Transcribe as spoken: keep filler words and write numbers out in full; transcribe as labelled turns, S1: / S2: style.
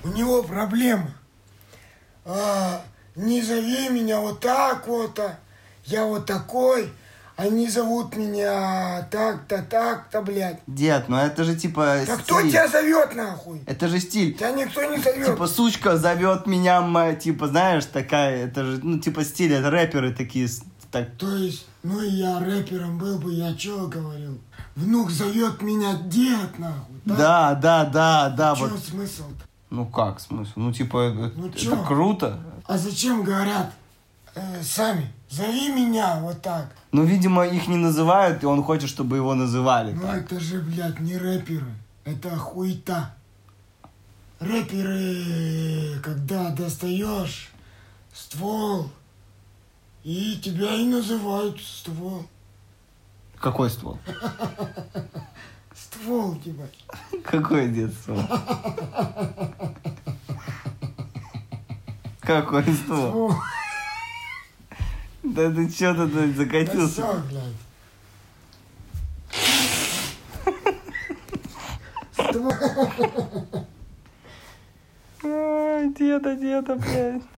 S1: у него проблема. А, не зови меня вот так вот, а. Я вот такой. Они зовут меня так-то, так-то, блядь.
S2: Дед, ну это же типа
S1: Да
S2: стиль.
S1: кто тебя зовет, нахуй?
S2: Это же стиль.
S1: Тебя никто не зовет.
S2: Типа сучка зовет меня, ма- типа, знаешь, такая, это же, ну, типа стиль, это рэперы такие, с- так.
S1: То есть, ну и я рэпером был бы, я чё говорил? Внук зовет меня дед, нахуй.
S2: Да, да, да, да,
S1: Чё
S2: вот.
S1: смысл-то?
S2: Ну как смысл? Ну типа, это,
S1: Ну,
S2: это
S1: чё?
S2: круто.
S1: А зачем говорят э, сами? Зови меня вот так.
S2: Ну, видимо, их не называют, и он хочет, чтобы его называли
S1: Ну
S2: так.
S1: это же, блядь, не рэперы. Это хуета. Рэперы, когда достаешь ствол, и тебя и называют ствол.
S2: Какой ствол?
S1: Ствол, ебать.
S2: Какое детство? Какой ствол?
S1: Ствол.
S2: Да ты чё тут
S1: Да
S2: закатился?
S1: всё, блядь. Ствол.
S2: Ай, деда, деда, блядь.